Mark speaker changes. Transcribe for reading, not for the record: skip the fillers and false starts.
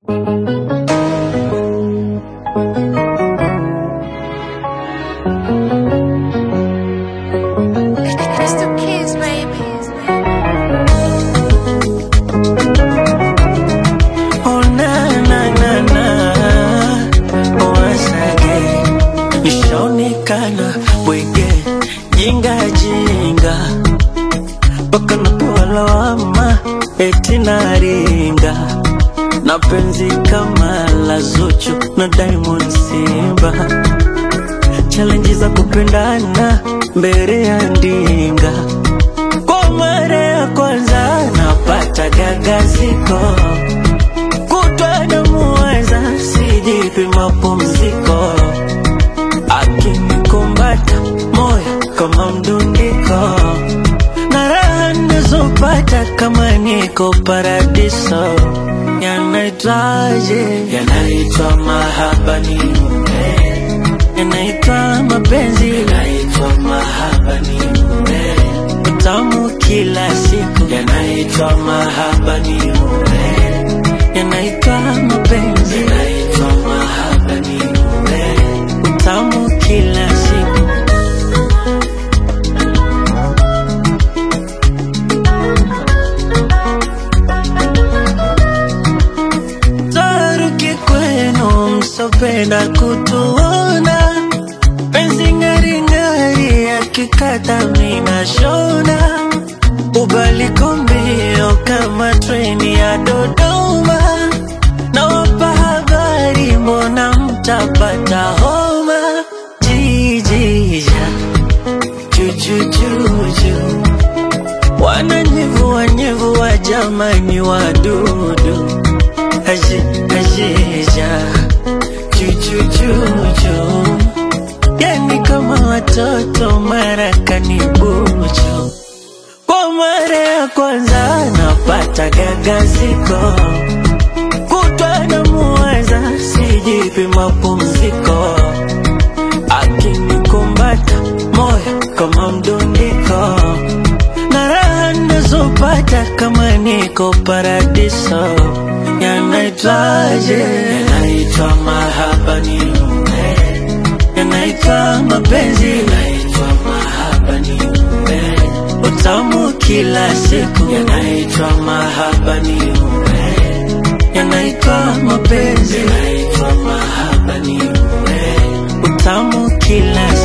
Speaker 1: Nishaonekana bwege jinga jinga, baka napewa lawama eti naringa, na penzi kama la Zuchu na Diamond Simba, challenge za kupendana mbele ya ndinga. Kwa mara ya kwanza napata gagaziko, kutwa na muweza sijipi mapumziko, akinikumbata moyo kama mdundiko, na raha nazopata kama niko paradiso. Yanaitwaje? Yanaitwa mahaba ni yanaitwa mapenzi, yanaitwa mahaba ni utamu kila siku, yanaitwa mahaba ni yanaitwa mapenzi, yanaitwa mahaba ni utamu kila siku. Taruki kwenu msopenda kutuona, penzi ngari ngari yakikata mina shona, ubaliko mbio kama treni ya Dodoma, na wapa habari mbona mtapata homa. Jijija jujujuju, wananyevua jamani wadudu, ajija jujujuju, yani kama watoto marakani buju. Kwa mara ya kwanza napata gagaziko, kutwa na muweza sijipi mapumziko, akinikumbata moyo kama mdundiko, na raha nazopata kama niko paradiso. Yanaitwaje? Yanaitwa mahaba ni yanaitwa mapenzi, yanaitwa mahaba ni utamu kila siku, yanaitwa mahaba ni yanaitwa mapenzi, yanaitwa mahaba ni utamu kila siku.